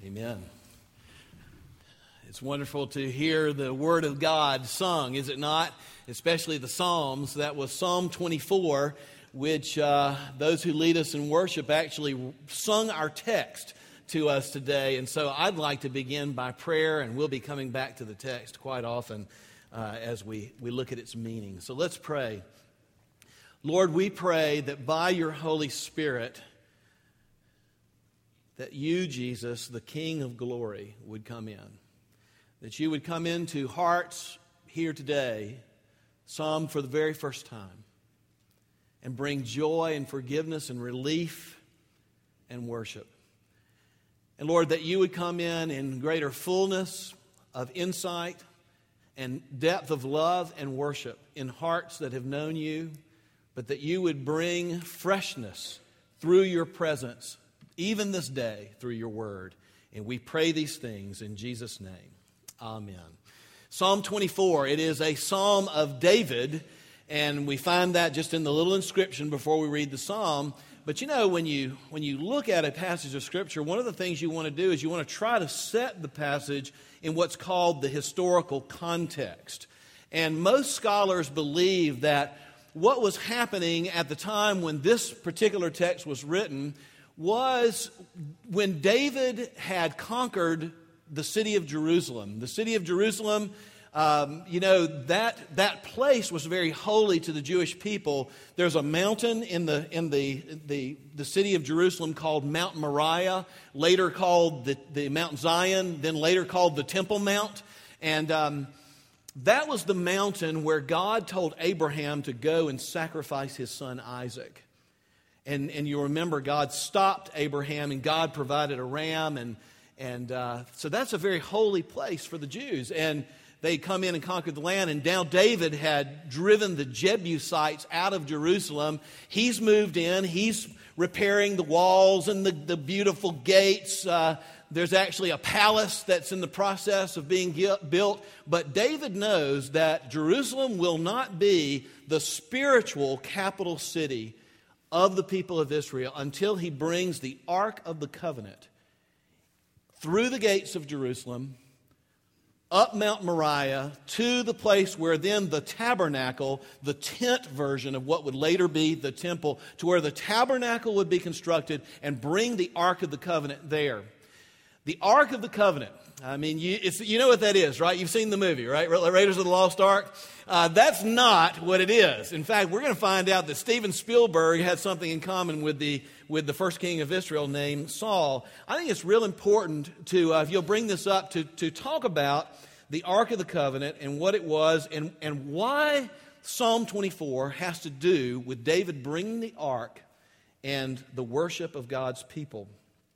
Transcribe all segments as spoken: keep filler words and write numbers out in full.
Amen. It's wonderful to hear the Word of God sung, is it not? Especially the Psalms. That was Psalm twenty-four, which uh, those who lead us in worship actually sung our text to us today. And so I'd like to begin by prayer, and we'll be coming back to the text quite often uh, as we, we look at its meaning. So let's pray. Lord, we pray that by your Holy Spirit, that you, Jesus, the King of glory, would come in. That you would come into hearts here today, some for the very first time, and bring joy and forgiveness and relief and worship. And Lord, that you would come in in greater fullness of insight and depth of love and worship in hearts that have known you, but that you would bring freshness through your presence even this day through your word. And we pray these things in Jesus' name. Amen. Psalm twenty-four, it is a psalm of David, and we find that just in the little inscription before we read the psalm. But you know, when you when you look at a passage of Scripture, one of the things you want to do is you want to try to set the passage in what's called the historical context. And most scholars believe that what was happening at the time when this particular text was written was when David had conquered the city of Jerusalem. The city of Jerusalem, um, you know, that that place was very holy to the Jewish people. There's a mountain in the in the the, the city of Jerusalem called Mount Moriah, later called the, the Mount Zion, then later called the Temple Mount. And um, that was the mountain where God told Abraham to go and sacrifice his son Isaac. And and you remember God stopped Abraham and God provided a ram. And, and uh, so that's a very holy place for the Jews. And they come in and conquered the land. And now David had driven the Jebusites out of Jerusalem. He's moved in. He's repairing the walls and the, the beautiful gates. Uh, there's actually a palace that's in the process of being built. But David knows that Jerusalem will not be the spiritual capital city of the people of Israel until he brings the Ark of the Covenant through the gates of Jerusalem, up Mount Moriah, to the place where then the tabernacle, the tent version of what would later be the temple, to where the tabernacle would be constructed, and bring the Ark of the Covenant there. The Ark of the Covenant. I mean, you, it's, you know what that is, right? You've seen the movie, right? Raiders of the Lost Ark. Uh, that's not what it is. In fact, we're going to find out that Steven Spielberg had something in common with the with the first king of Israel named Saul. I think it's real important to, uh, if you'll bring this up, to, to talk about the Ark of the Covenant and what it was and, and why Psalm twenty-four has to do with David bringing the Ark and the worship of God's people.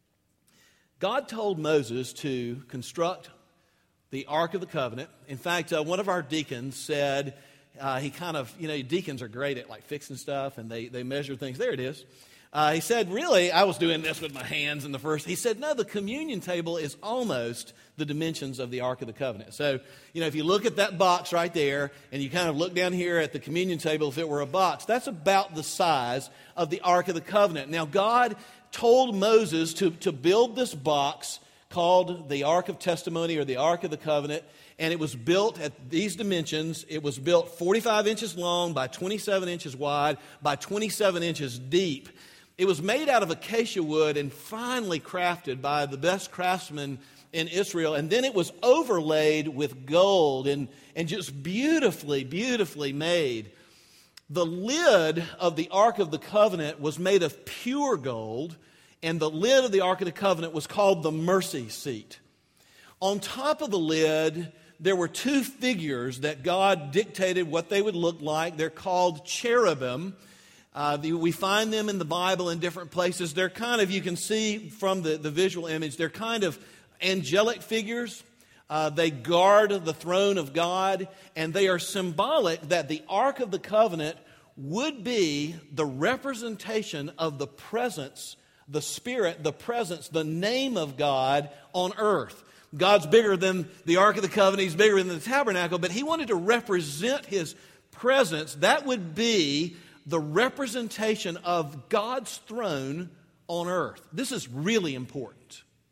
God told Moses to construct the Ark of the Covenant. In fact, uh, one of our deacons said, uh, he kind of, you know, deacons are great at like fixing stuff and they, they measure things. There it is. Uh, he said, really, I was doing this with my hands in the first. He said, no, the communion table is almost the dimensions of the Ark of the Covenant. So, you know, if you look at that box right there and you kind of look down here at the communion table, if it were a box, that's about the size of the Ark of the Covenant. Now, God told Moses to, to build this box called the Ark of Testimony or the Ark of the Covenant, and it was built at these dimensions. It was built forty-five inches long by twenty-seven inches wide by twenty-seven inches deep. It was made out of acacia wood and finely crafted by the best craftsmen in Israel, and then it was overlaid with gold and, and just beautifully, beautifully made. The lid of the Ark of the Covenant was made of pure gold, and the lid of the Ark of the Covenant was called the mercy seat. On top of the lid, there were two figures that God dictated what they would look like. They're called cherubim. Uh, the, we find them in the Bible in different places. They're kind of, you can see from the, the visual image, they're kind of angelic figures. Uh, they guard the throne of God, and they are symbolic that the Ark of the Covenant would be the representation of the presence, the Spirit, the presence, the name of God on earth. God's bigger than the Ark of the Covenant. He's bigger than the tabernacle, but he wanted to represent his presence. That would be the representation of God's throne on earth. This is really important.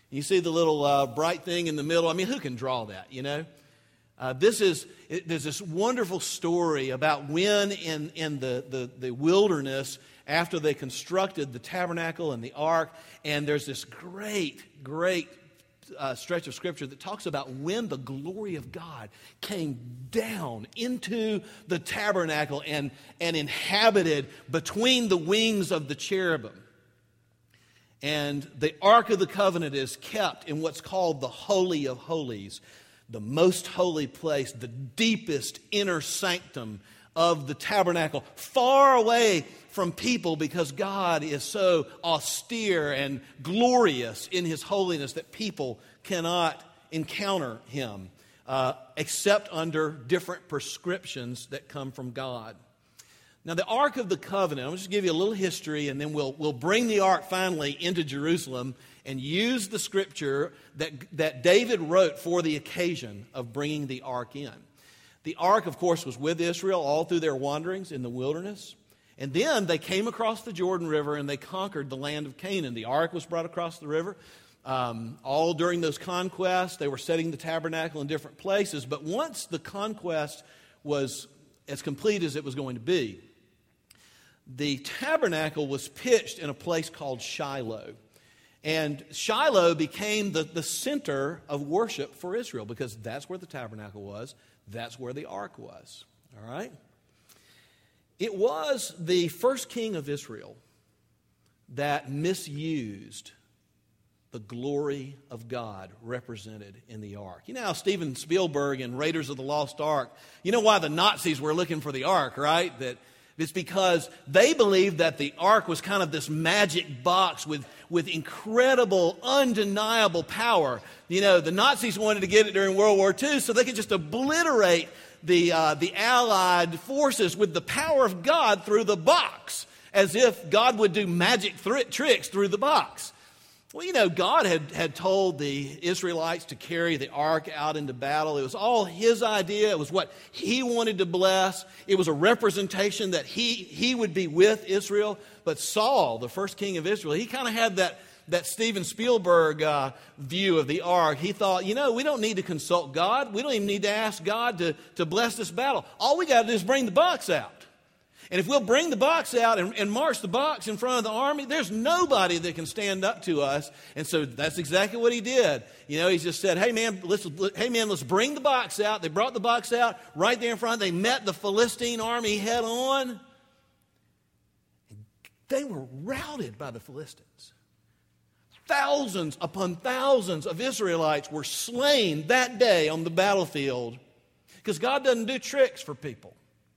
You see the little uh, bright thing in the middle? I mean, who can draw that, you know? Uh, this is, it, there's this wonderful story about when in, in the, the, the wilderness, after they constructed the tabernacle and the ark, and there's this great, great uh, stretch of Scripture that talks about when the glory of God came down into the tabernacle and, and inhabited between the wings of the cherubim. And the Ark of the Covenant is kept in what's called the Holy of Holies, the most holy place, the deepest inner sanctum of the tabernacle, far away from people because God is so austere and glorious in His holiness that people cannot encounter Him uh, except under different prescriptions that come from God. Now, the Ark of the Covenant, I'll just give you a little history, and then we'll, we'll bring the Ark finally into Jerusalem and use the Scripture that, that David wrote for the occasion of bringing the Ark in. The Ark, of course, was with Israel all through their wanderings in the wilderness. And then they came across the Jordan River and they conquered the land of Canaan. The Ark was brought across the river. Um, all during those conquests, they were setting the tabernacle in different places. But once the conquest was as complete as it was going to be, the tabernacle was pitched in a place called Shiloh. And Shiloh became the, the center of worship for Israel because that's where the tabernacle was. That's where the ark was. All right? It was the first king of Israel that misused the glory of God represented in the ark. You know how Steven Spielberg in Raiders of the Lost Ark, you know why the Nazis were looking for the ark, right? That it's because they believed that the ark was kind of this magic box with, with incredible, undeniable power. You know, the Nazis wanted to get it during World War Two so they could just obliterate the, uh, the Allied forces with the power of God through the box, as if God would do magic th- tricks through the box. Well, you know, God had, had told the Israelites to carry the ark out into battle. It was all His idea. It was what He wanted to bless. It was a representation that He, he would be with Israel. But Saul, the first king of Israel, he kind of had that, that Steven Spielberg uh, view of the ark. He thought, you know, we don't need to consult God. We don't even need to ask God to, to bless this battle. All we got to do is bring the box out. And if we'll bring the box out and, and march the box in front of the army, there's nobody that can stand up to us. And so that's exactly what he did. You know, he just said, hey, man, let's, hey, man, let's bring the box out. They brought the box out right there in front. They met the Philistine army head on. They were routed by the Philistines. Thousands upon thousands of Israelites were slain that day on the battlefield because God doesn't do tricks for people.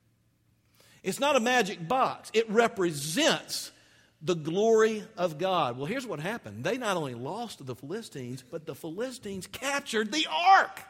It's not a magic box. It represents the glory of God. Well, here's what happened. They not only lost to the Philistines, but the Philistines captured the ark.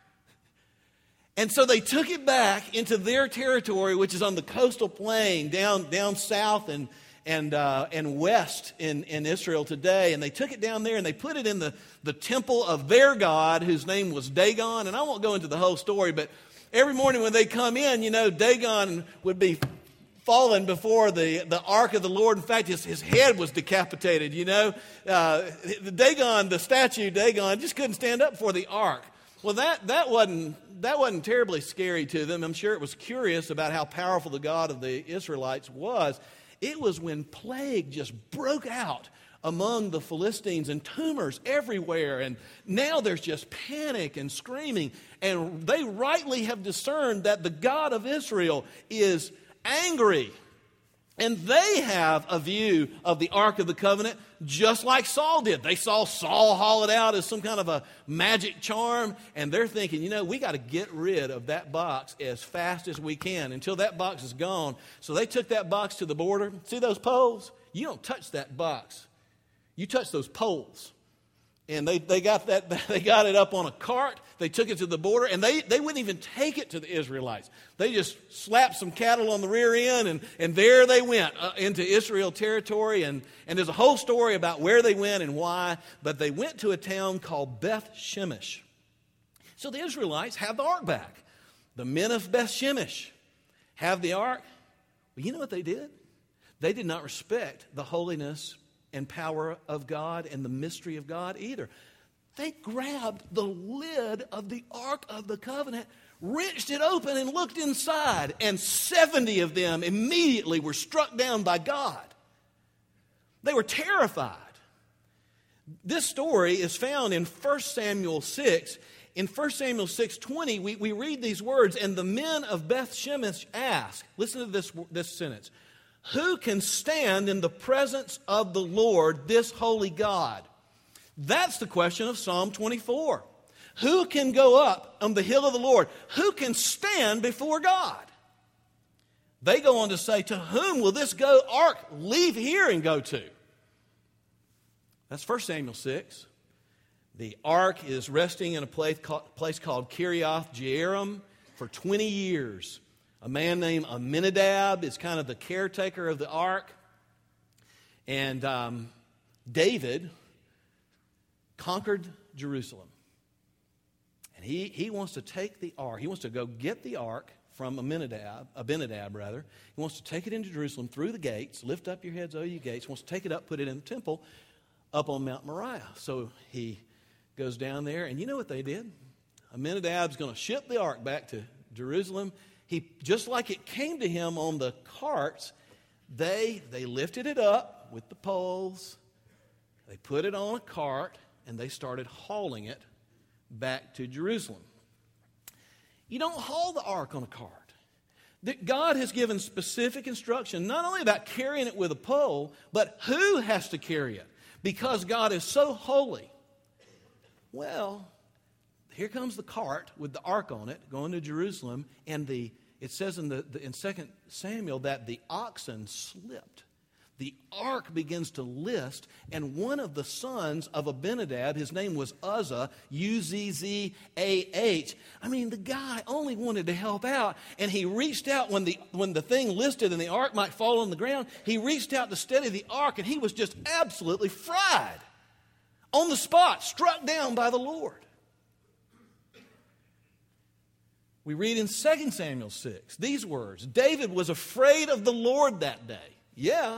And so they took it back into their territory, which is on the coastal plain down, down south and, and, uh, and west in, in Israel today. And they took it down there and they put it in the, the temple of their God, whose name was Dagon. And I won't go into the whole story, but every morning when they come in, you know, Dagon would be fallen before the, the ark of the Lord. In fact, his, his head was decapitated, you know. Uh, the Dagon, the statue Dagon, just couldn't stand up before the ark. Well, that, that, wasn't, that wasn't terribly scary to them. I'm sure it was curious about how powerful the God of the Israelites was. It was when plague just broke out among the Philistines and tumors everywhere. And now there's just panic and screaming. And they rightly have discerned that the God of Israel is angry. And they have a view of the Ark of the Covenant just like Saul did. They saw Saul haul it out as some kind of a magic charm. And they're thinking, you know, we got to get rid of that box as fast as we can until that box is gone. So they took that box to the border. See those poles? You don't touch that box. You touch those poles. And they, they got that they got it up on a cart. They took it to the border, and they, they wouldn't even take it to the Israelites. They just slapped some cattle on the rear end, and, and there they went uh, into Israel territory. And, and there's a whole story about where they went and why, but they went to a town called Beth Shemesh. So the Israelites have the ark back. The men of Beth Shemesh have the ark. Well, you know what they did? They did not respect the holiness and power of God and the mystery of God either. They grabbed the lid of the Ark of the Covenant, wrenched it open, and looked inside. And seventy of them immediately were struck down by God. They were terrified. This story is found in First Samuel six. In First Samuel six twenty, we, we read these words, and the men of Beth Shemesh asked, listen to this, this sentence, who can stand in the presence of the Lord, this holy God? That's the question of Psalm twenty-four. Who can go up on the hill of the Lord? Who can stand before God? They go on to say, to whom will this go ark leave here and go to? That's First Samuel six. The ark is resting in a place called, place called Kiriath Jearim for twenty years. A man named Aminadab is kind of the caretaker of the ark. And um, David conquered Jerusalem. And he, he wants to take the ark. He wants to go get the ark from Aminadab, Abinadab rather. He wants to take it into Jerusalem through the gates. Lift up your heads, O you gates. He wants to take it up, put it in the temple up on Mount Moriah. So he goes down there, and you know what they did? Aminadab's going to ship the ark back to Jerusalem. He, just like it came to him on the carts, they, they lifted it up with the poles. They put it on a cart, and they started hauling it back to Jerusalem. You don't haul the ark on a cart. God has given specific instruction, not only about carrying it with a pole, but who has to carry it, because God is so holy. Well, here comes the cart with the ark on it going to Jerusalem, and the it says in the, the in Second Samuel that the oxen slipped. The ark begins to list, and one of the sons of Abinadab, his name was Uzzah, U Z Z A H. I mean, the guy only wanted to help out, and he reached out when the when the thing listed and the ark might fall on the ground. He reached out to steady the ark, and he was just absolutely fried. On the spot, struck down by the Lord. We read in Second Samuel six these words. David was afraid of the Lord that day. Yeah.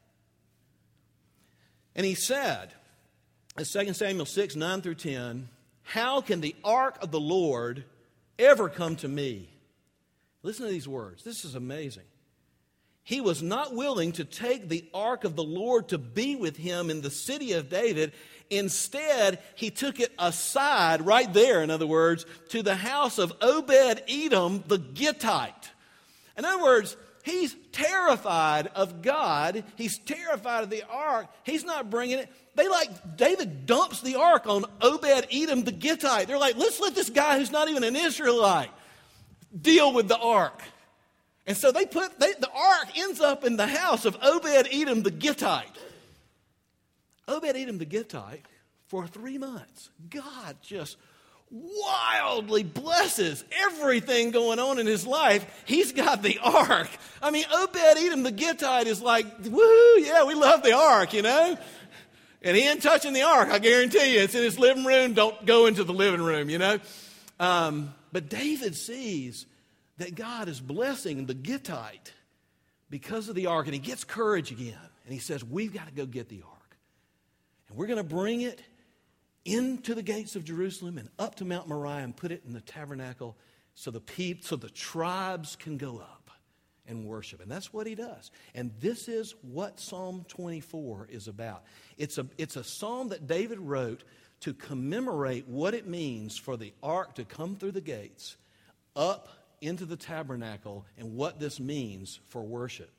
And he said, in Second Samuel six, nine through ten, how can the ark of the Lord ever come to me? Listen to these words. This is amazing. He was not willing to take the ark of the Lord to be with him in the city of David. Instead, he took it aside, right there, in other words, to the house of Obed-Edom the Gittite. In other words, he's terrified of God. He's terrified of the ark. He's not bringing it. They like, David dumps the ark on Obed-Edom the Gittite. They're like, let's let this guy who's not even an Israelite deal with the ark. And so they put, they, the ark ends up in the house of Obed-Edom the Gittite. Obed-Edom the Gittite, for three months, God just wildly blesses everything going on in his life. He's got the ark. I mean, Obed-Edom the Gittite is like, woo, yeah, we love the ark, you know? And he ain't touching the ark, I guarantee you. It's in his living room. Don't go into the living room, you know? Um, but David sees that God is blessing the Gittite because of the ark, and he gets courage again. And he says, we've got to go get the ark. And we're going to bring it into the gates of Jerusalem and up to Mount Moriah and put it in the tabernacle so the people, so the tribes can go up and worship. And that's what he does. And this is what Psalm twenty-four is about. It's a, it's a psalm that David wrote to commemorate what it means for the ark to come through the gates up into the tabernacle and what this means for worship.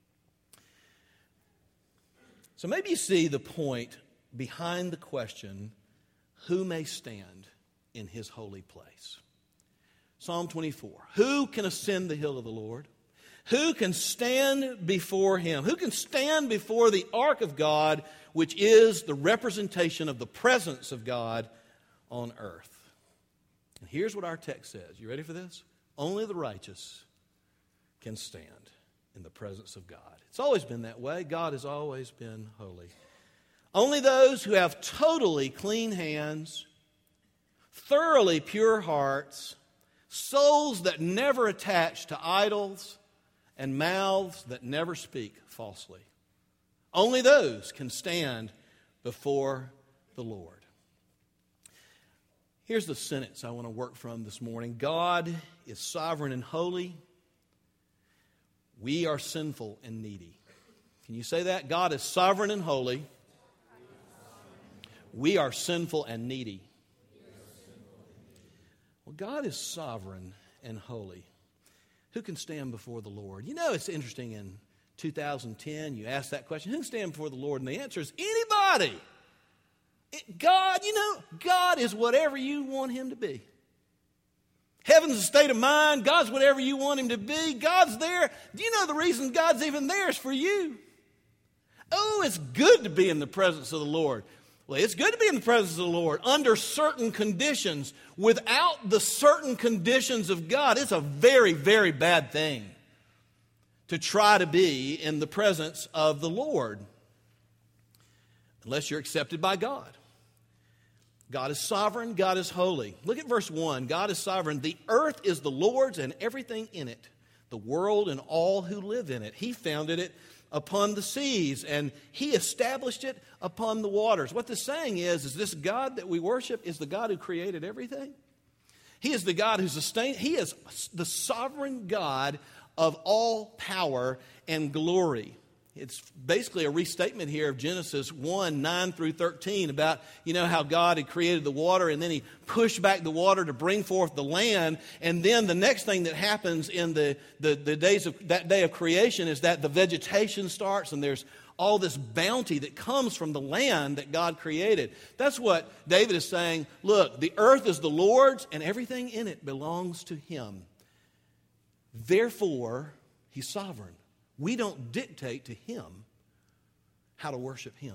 So maybe you see the point behind the question, who may stand in his holy place? Psalm twenty-four. Who can ascend the hill of the Lord? Who can stand before him? Who can stand before the ark of God, which is the representation of the presence of God on earth? And here's what our text says. You ready for this? Only the righteous can stand in the presence of God. It's always been that way. God has always been holy. Only those who have totally clean hands, thoroughly pure hearts, souls that never attach to idols, and mouths that never speak falsely. Only those can stand before the Lord. Here's the sentence I want to work from this morning. God is sovereign and holy. We are sinful and needy. Can you say that? God is sovereign and holy. We are sinful and needy. Well, God is sovereign and holy. Who can stand before the Lord? You know, it's interesting, in two thousand ten, you asked that question, who can stand before the Lord? And the answer is anybody. It, God, you know, God is whatever you want him to be. Heaven's a state of mind. God's whatever you want him to be. God's there. Do you know the reason God's even there is for you? Oh, it's good to be in the presence of the Lord. Well, it's good to be in the presence of the Lord under certain conditions. Without the certain conditions of God, it's a very, very bad thing to try to be in the presence of the Lord unless you're accepted by God. God is sovereign. God is holy. Look at verse one. God is sovereign. The earth is the Lord's and everything in it, the world and all who live in it. He founded it upon the seas, and he established it upon the waters. What this saying is, is this God that we worship is the God who created everything. He is the God who sustained. He is the sovereign God of all power and glory. It's basically a restatement here of Genesis one, nine through thirteen about, you know, how God had created the water and then he pushed back the water to bring forth the land. And then the next thing that happens in the, the, the days of that day of creation is that the vegetation starts and there's all this bounty that comes from the land that God created. That's what David is saying. Look, the earth is the Lord's and everything in it belongs to him. Therefore, he's sovereign. We don't dictate to him how to worship him.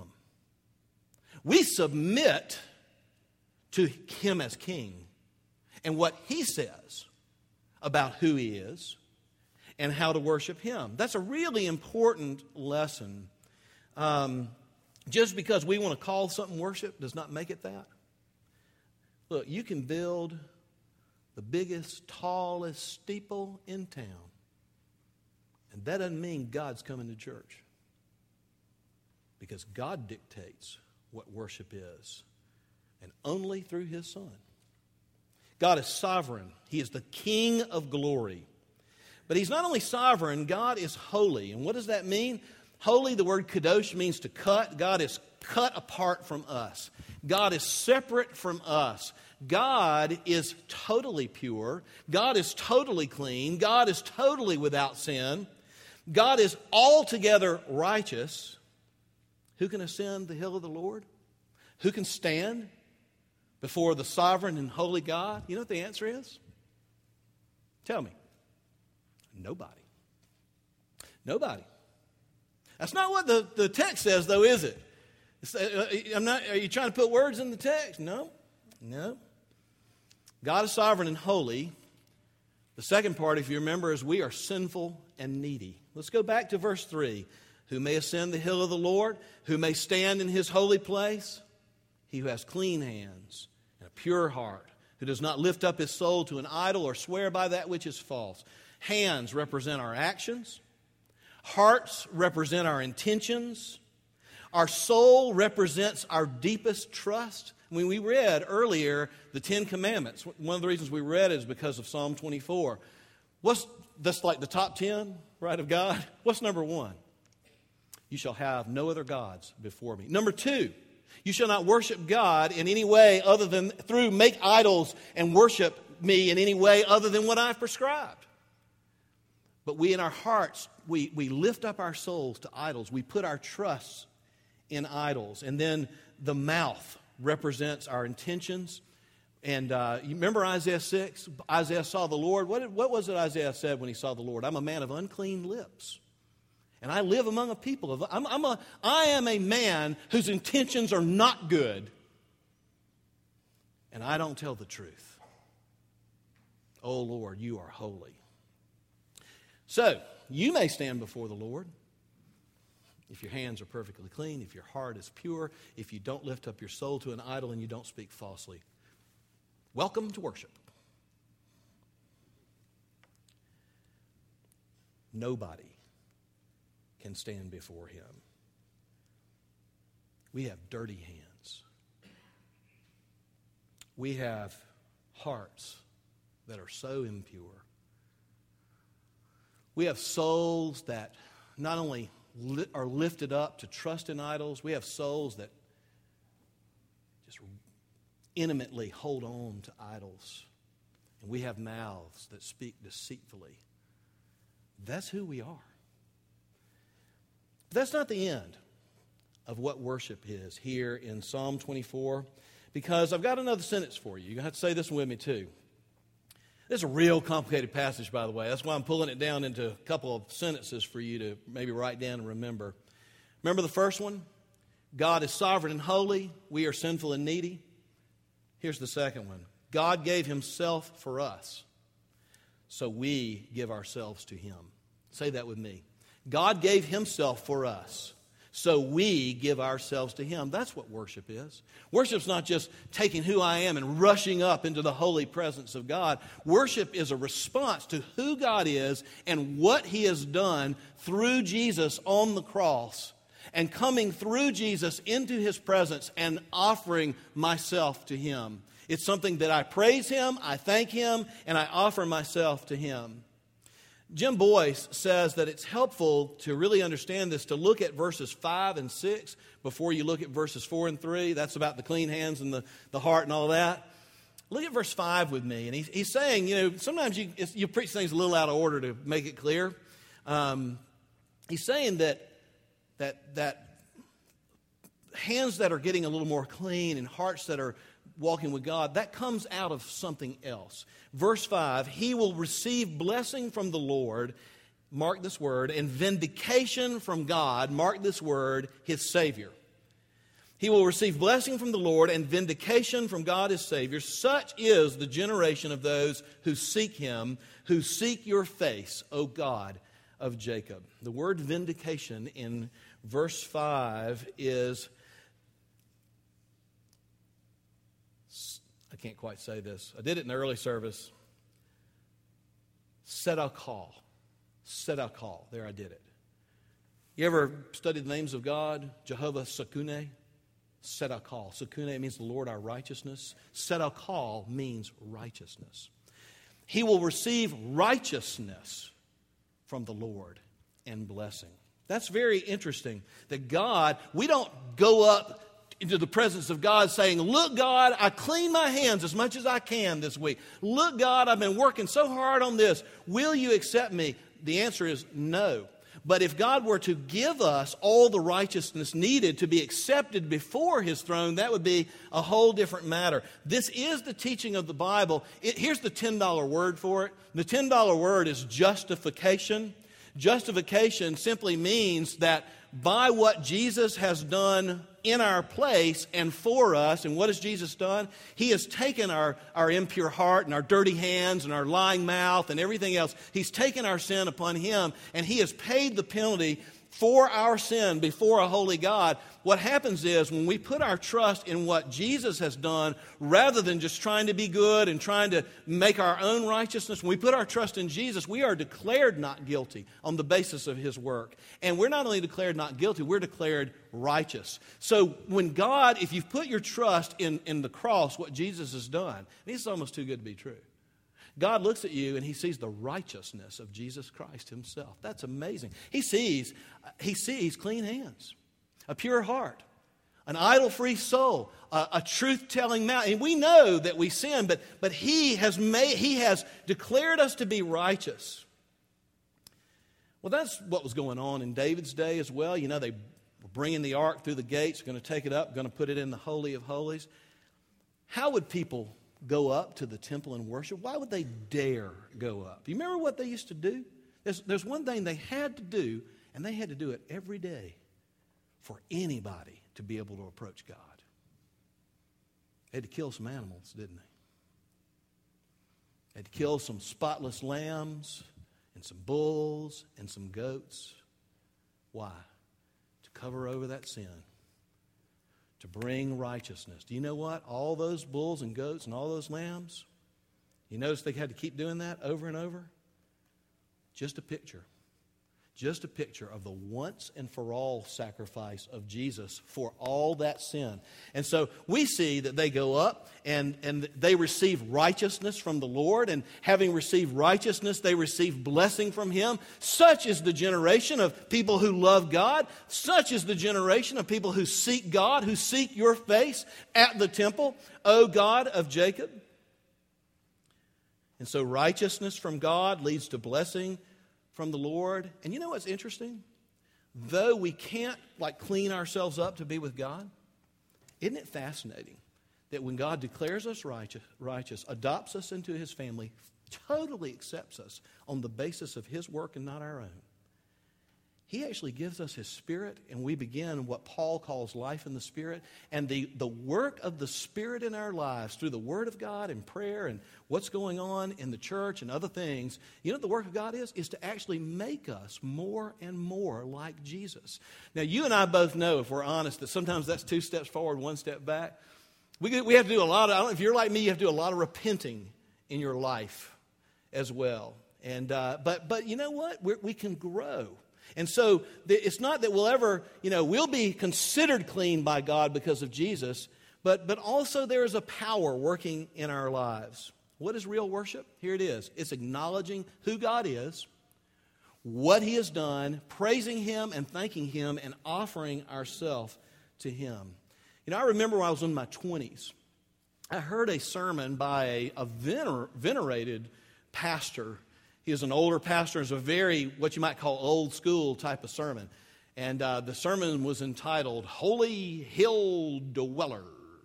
We submit to him as king and what he says about who he is and how to worship him. That's a really important lesson. Um, just because we want to call something worship does not make it that. Look, you can build the biggest, tallest steeple in town, and that doesn't mean God's coming to church. Because God dictates what worship is. And only through his Son. God is sovereign. He is the King of glory. But he's not only sovereign, God is holy. And what does that mean? Holy, the word kadosh means to cut. God is cut apart from us. God is separate from us. God is totally pure. God is totally clean. God is totally without sin. God is altogether righteous. Who can ascend the hill of the Lord? Who can stand before the sovereign and holy God? You know what the answer is? Tell me. Nobody. Nobody. That's not what the, the text says, though, is it? It's, uh, I'm not, are you trying to put words in the text? No. No. God is sovereign and holy. The second part, if you remember, is we are sinful and needy. Let's go back to verse three. Who may ascend the hill of the Lord? Who may stand in his holy place? He who has clean hands and a pure heart, who does not lift up his soul to an idol or swear by that which is false. Hands represent our actions. Hearts represent our intentions. Our soul represents our deepest trust. When we read earlier the Ten Commandments, one of the reasons we read it is because of Psalm twenty-four. What's that's like the top ten, right, of God? What's number one? You shall have no other gods before me. Number two, you shall not worship God in any way other than through make idols and worship me in any way other than what I've prescribed. But we in our hearts, we, we lift up our souls to idols. We put our trust in idols. And then the mouth represents our intentions. And uh, you remember Isaiah six? Isaiah saw the Lord. What, what was it Isaiah said when he saw the Lord? I'm a man of unclean lips. And I live among a people of, I'm, I'm a, I am a man whose intentions are not good. And I don't tell the truth. Oh Lord, you are holy. So, you may stand before the Lord if your hands are perfectly clean, if your heart is pure, if you don't lift up your soul to an idol and you don't speak falsely. Welcome to worship. Nobody can stand before him. We have dirty hands. We have hearts that are so impure. We have souls that not only li- are lifted up to trust in idols, we have souls that just intimately hold on to idols. And we have mouths that speak deceitfully. That's who we are. But that's not the end of what worship is here in Psalm twenty-four, because I've got another sentence for you. You're going to have to say this one with me too. This is a real complicated passage, by the way. That's why I'm pulling it down into a couple of sentences for you to maybe write down and remember. Remember the first one? God is sovereign and holy. We are sinful and needy. Here's the second one. God gave himself for us, so we give ourselves to him. Say that with me. God gave himself for us, so we give ourselves to him. That's what worship is. Worship's not just taking who I am and rushing up into the holy presence of God. Worship is a response to who God is and what he has done through Jesus on the cross, and coming through Jesus into his presence and offering myself to him. It's something that I praise him, I thank him, and I offer myself to him. Jim Boyce says that it's helpful to really understand this, to look at verses five and six before you look at verses four and three. That's about the clean hands and the, the heart and all that. Look at verse five with me. And he, he's saying, you know, sometimes you, you preach things a little out of order to make it clear. Um, he's saying that, that, that hands that are getting a little more clean and hearts that are walking with God, that comes out of something else. Verse five, he will receive blessing from the Lord, mark this word, and vindication from God, mark this word, his Savior. He will receive blessing from the Lord and vindication from God his Savior. Such is the generation of those who seek him, who seek your face, O God of Jacob. The word vindication in verse five is, I can't quite say this. I did it in the early service. Tzedakah. Tzedakah. There, I did it. You ever studied the names of God? Jehovah Sakune. Tzedakah. Sakune means the Lord our righteousness. Tzedakah means righteousness. He will receive righteousness from the Lord and blessing. That's very interesting. That God, we don't go up into the presence of God saying, look, God, I clean my hands as much as I can this week. Look, God, I've been working so hard on this. Will you accept me? The answer is no. But if God were to give us all the righteousness needed to be accepted before his throne, that would be a whole different matter. This is the teaching of the Bible. It, here's the ten dollar word for it. The ten dollar word is justification. Justification simply means that by what Jesus has done in our place and for us, and what has Jesus done? He has taken our, our impure heart and our dirty hands and our lying mouth and everything else. He's taken our sin upon him, and he has paid the penalty for our sin before a holy God. What happens is when we put our trust in what Jesus has done, rather than just trying to be good and trying to make our own righteousness, when we put our trust in Jesus, we are declared not guilty on the basis of his work. And we're not only declared not guilty, we're declared righteous. So when God, if you've put your trust in, in the cross, what Jesus has done, this is almost too good to be true. God looks at you and he sees the righteousness of Jesus Christ himself. That's amazing. He sees, he sees clean hands, a pure heart, an idol-free soul, a, a truth-telling mouth. And we know that we sin, but, but he has made, he has declared us to be righteous. Well, that's what was going on in David's day as well. You know, they were bringing the ark through the gates, going to take it up, going to put it in the Holy of Holies. How would people go up to the temple and worship? Why would they dare go up? You remember what they used to do? There's, there's one thing they had to do, and they had to do it every day for anybody to be able to approach God. They had to kill some animals, didn't they? They had to kill some spotless lambs and some bulls and some goats. Why? To cover over that sin. To bring righteousness. Do you know what? All those bulls and goats and all those lambs, you notice they had to keep doing that over and over? Just a picture. just a picture of the once and for all sacrifice of Jesus for all that sin. And so we see that they go up and, and they receive righteousness from the Lord. And having received righteousness, they receive blessing from Him. Such is the generation of people who love God. Such is the generation of people who seek God, who seek your face at the temple, O God of Jacob. And so righteousness from God leads to blessing from the Lord. And you know what's interesting? Though we can't like clean ourselves up to be with God, isn't it fascinating that when God declares us righteous, righteous, adopts us into His family, totally accepts us on the basis of His work and not our own, He actually gives us His Spirit, and we begin what Paul calls life in the Spirit. And the, the work of the Spirit in our lives through the Word of God and prayer and what's going on in the church and other things, you know what the work of God is? Is to actually make us more and more like Jesus. Now, you and I both know, if we're honest, that sometimes that's two steps forward, one step back. We, we have to do a lot of, I don't know, if you're like me, you have to do a lot of repenting in your life as well. And uh, but but you know what? We're, we can grow. And so it's not that we'll ever, you know, we'll be considered clean by God because of Jesus, but, but also there is a power working in our lives. What is real worship? Here it is. It's acknowledging who God is, what He has done, praising Him and thanking Him and offering ourselves to Him. You know, I remember when I was in my twenties, I heard a sermon by a, a vener, venerated pastor. He was an older pastor. It was a very, what you might call, old school type of sermon. And uh, the sermon was entitled, Holy Hill Dwellers.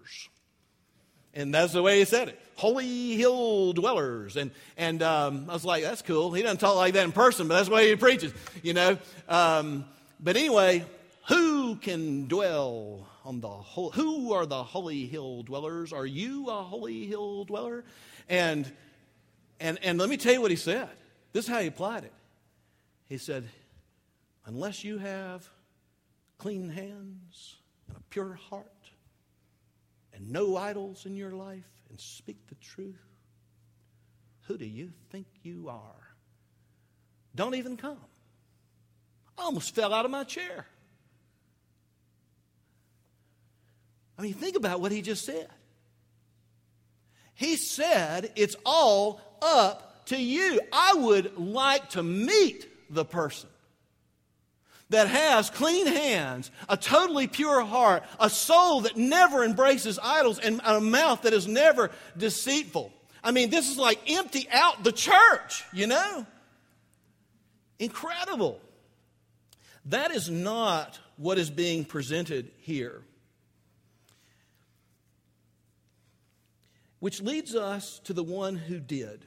And that's the way he said it, Holy Hill Dwellers. And and um, I was like, that's cool. He doesn't talk like that in person, but that's the way he preaches, you know. Um, but anyway, who can dwell on the whole? Who are the Holy Hill Dwellers? Are you a Holy Hill Dweller? And and and let me tell you what he said. This is how he applied it. He said, unless you have clean hands and a pure heart and no idols in your life and speak the truth, who do you think you are? Don't even come. I almost fell out of my chair. I mean, think about what he just said. He said it's all up to you. I would like to meet the person that has clean hands, a totally pure heart, a soul that never embraces idols, and a mouth that is never deceitful. I mean, this is like empty out the church, you know? Incredible. That is not what is being presented here. Which leads us to the one who did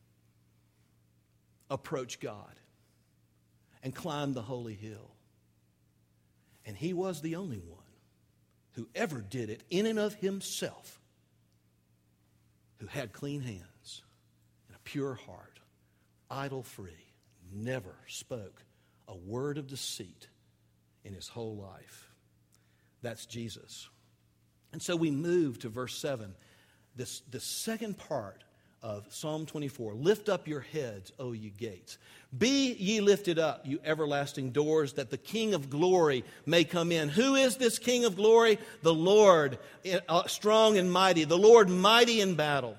approach God and climb the holy hill. And He was the only one who ever did it in and of Himself, who had clean hands and a pure heart, idol-free, never spoke a word of deceit in His whole life. That's Jesus. And so we move to verse seven, this, this second part of Psalm twenty-four. Lift up your heads, O ye gates. Be ye lifted up, you everlasting doors, that the King of glory may come in. Who is this King of glory? The Lord, uh, strong and mighty. The Lord mighty in battle.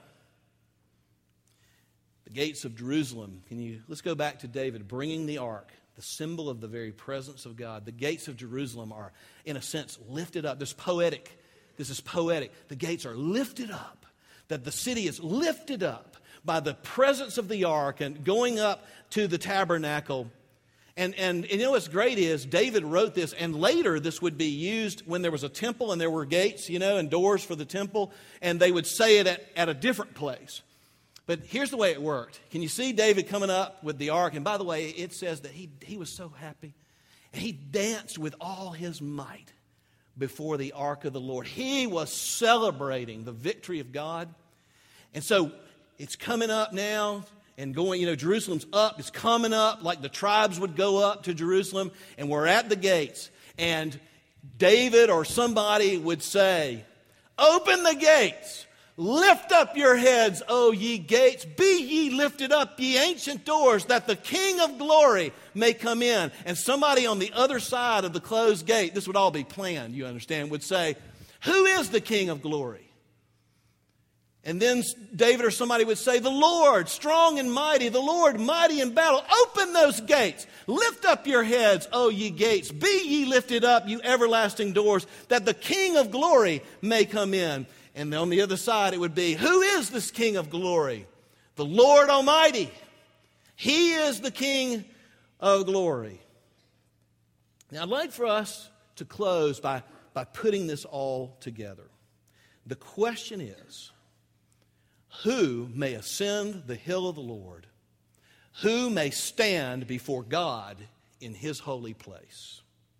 The gates of Jerusalem. Can you, let's go back to David bringing the ark, the symbol of the very presence of God. The gates of Jerusalem are, in a sense, lifted up. This is poetic. This is poetic. The gates are lifted up. That the city is lifted up by the presence of the ark and going up to the tabernacle. And, and, and you know what's great is David wrote this, and later this would be used when there was a temple and there were gates, you know, and doors for the temple, and they would say it at, at a different place. But here's the way it worked. Can you see David coming up with the ark? And by the way, it says that he, he was so happy. And he danced with all his might before the ark of the Lord. He was celebrating the victory of God. And so it's coming up now and going, you know, Jerusalem's up. It's coming up like the tribes would go up to Jerusalem. And we're at the gates. And David or somebody would say, open the gates. Lift up your heads, O ye gates. Be ye lifted up, ye ancient doors, that the King of glory may come in. And somebody on the other side of the closed gate, this would all be planned, you understand, would say, who is the King of glory? And then David or somebody would say, the Lord, strong and mighty, the Lord, mighty in battle. Open those gates. Lift up your heads, O ye gates. Be ye lifted up, you everlasting doors, that the King of glory may come in. And on the other side it would be, who is this King of glory? The Lord Almighty. He is the King of glory. Now I'd like for us to close by, by putting this all together. The question is, who may ascend the hill of the Lord? Who may stand before God in His holy place?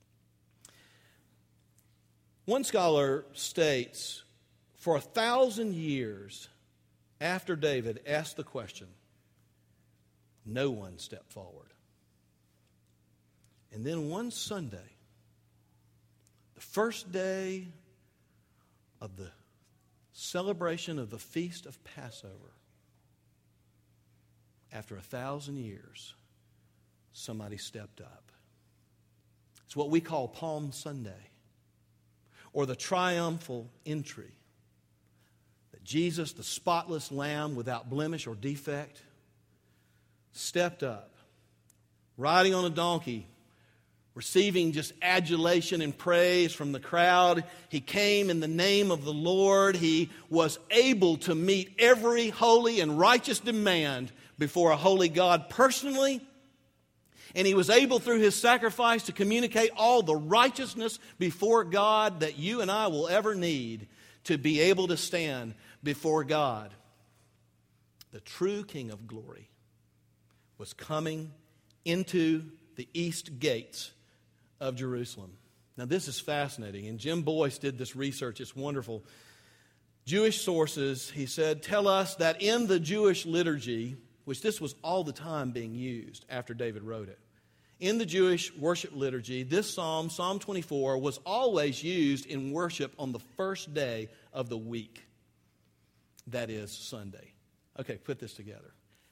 One scholar states, for a thousand years after David asked the question, no one stepped forward. And then one Sunday, the first day of the celebration of the Feast of Passover, after a thousand years, somebody stepped up. It's what we call Palm Sunday, or the triumphal entry. That Jesus, the spotless Lamb without blemish or defect, stepped up, riding on a donkey, receiving just adulation and praise from the crowd. He came in the name of the Lord. He was able to meet every holy and righteous demand before a holy God personally. And He was able through His sacrifice to communicate all the righteousness before God that you and I will ever need to be able to stand before God. The true King of glory was coming into the east gates of Jerusalem. Now this is fascinating, and Jim Boyce did this research. It's wonderful. Jewish sources, he said, tell us that in the Jewish liturgy, which this was all the time being used after David wrote it, in the Jewish worship liturgy, this psalm, Psalm twenty-four, was always used in worship on the first day of the week. That is Sunday. Okay, put this together.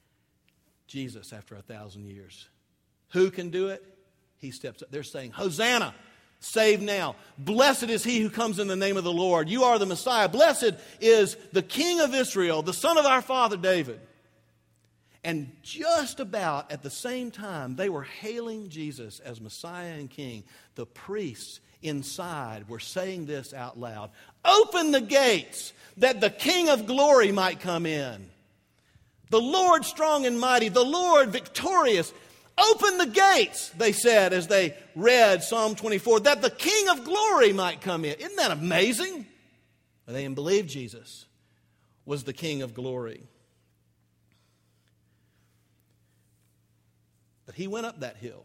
Jesus, after a thousand years, who can do it? He steps up. They're saying, Hosanna, save now. Blessed is he who comes in the name of the Lord. You are the Messiah. Blessed is the King of Israel, the son of our father David. And just about at the same time they were hailing Jesus as Messiah and King, the priests inside were saying this out loud. Open the gates that the King of glory might come in. The Lord strong and mighty, the Lord victorious. Open the gates, they said as they read Psalm twenty-four, that the King of glory might come in. Isn't that amazing? They didn't believe Jesus was the King of glory. But he went up that hill.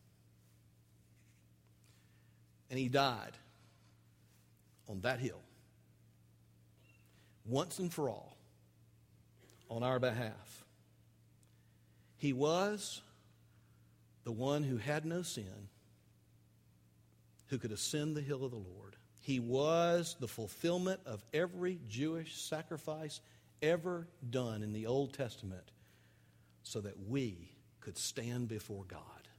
And he died on that hill. Once and for all. On our behalf. He was the one who had no sin, who could ascend the hill of the Lord. He was the fulfillment of every Jewish sacrifice ever done in the Old Testament so that we could stand before God.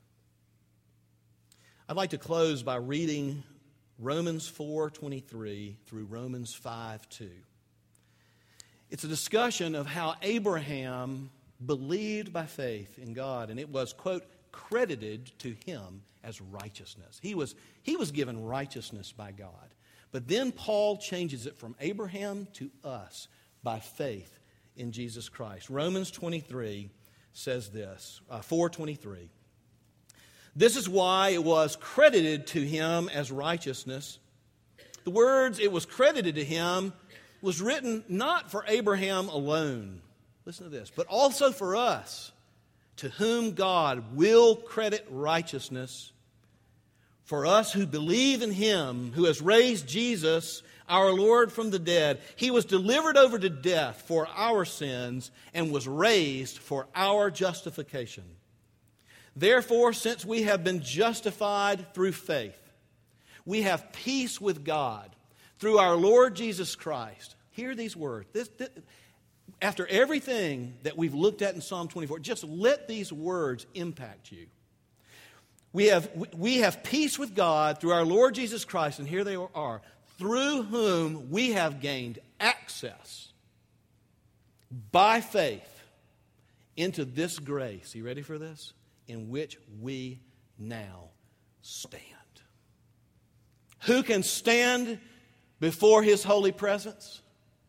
I'd like to close by reading Romans four twenty-three through Romans five two. It's a discussion of how Abraham believed by faith in God, and it was, quote, credited to him as righteousness. He was, he was given righteousness by God. But then Paul changes it from Abraham to us by faith in Jesus Christ. Romans twenty-three says this, uh, four twenty-three. This is why it was credited to him as righteousness. The words "it was credited to him" was written not for Abraham alone. Listen to this. But also for us, to whom God will credit righteousness, for us who believe in him who has raised Jesus, our Lord, from the dead. He was delivered over to death for our sins and was raised for our justification. Therefore, since we have been justified through faith, we have peace with God through our Lord Jesus Christ. Hear these words. This, this, after everything that we've looked at in Psalm twenty-four, just let these words impact you. We have, we have peace with God through our Lord Jesus Christ, and here they are, through whom we have gained access by faith into this grace. You ready for this? In which we now stand. Who can stand before His holy presence?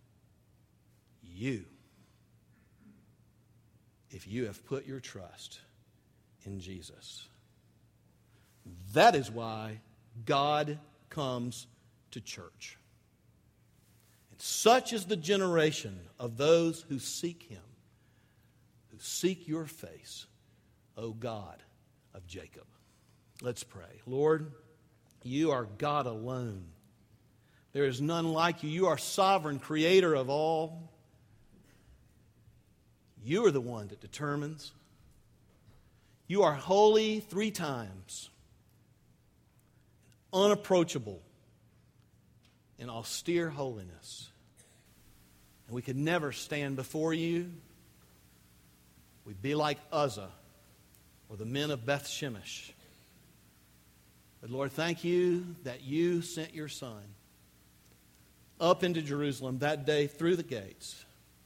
You. If you have put your trust in Jesus. That is why God comes to church. And such is the generation of those who seek Him, who seek your face, O God of Jacob. Let's pray. Lord, you are God alone. There is none like you. You are sovereign creator of all. You are the one that determines. You are holy three times, unapproachable in austere holiness. And we could never stand before you. We'd be like Uzzah or the men of Beth Shemesh. But Lord, thank you that you sent your Son up into Jerusalem that day through the gates.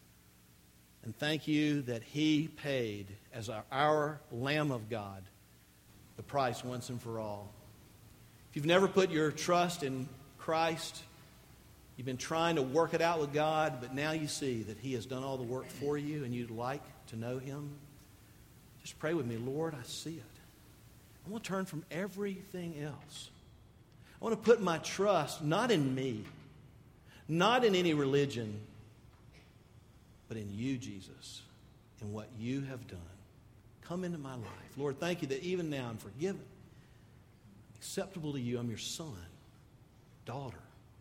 And thank you that He paid as our, our Lamb of God the price once and for all. If you've never put your trust in Christ, you've been trying to work it out with God, but now you see that He has done all the work for you and you'd like to know Him, just pray with me. Lord, I see it. I want to turn from everything else. I want to put my trust not in me, not in any religion, but in you, Jesus, and what you have done. Come into my life. Lord, thank you that even now I'm forgiven. Acceptable to you. I'm your son, daughter.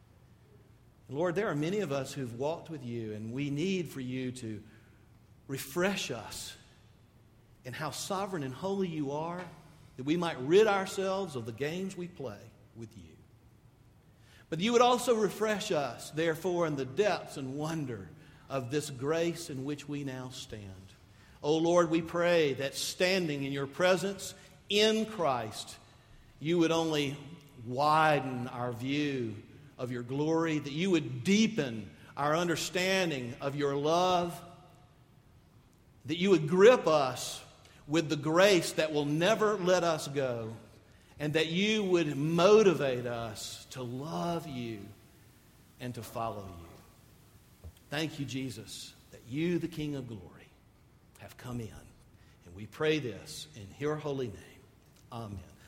And Lord, there are many of us who've walked with you, and we need for you to refresh us in how sovereign and holy you are, that we might rid ourselves of the games we play with you. But you would also refresh us, therefore, in the depths and wonder of this grace in which we now stand. Oh Lord, we pray that standing in your presence in Christ, you would only widen our view of your glory, that you would deepen our understanding of your love, that you would grip us with the grace that will never let us go, and that you would motivate us to love you and to follow you. Thank you, Jesus, that you, the King of glory, have come in. And we pray this in your holy name. Amen.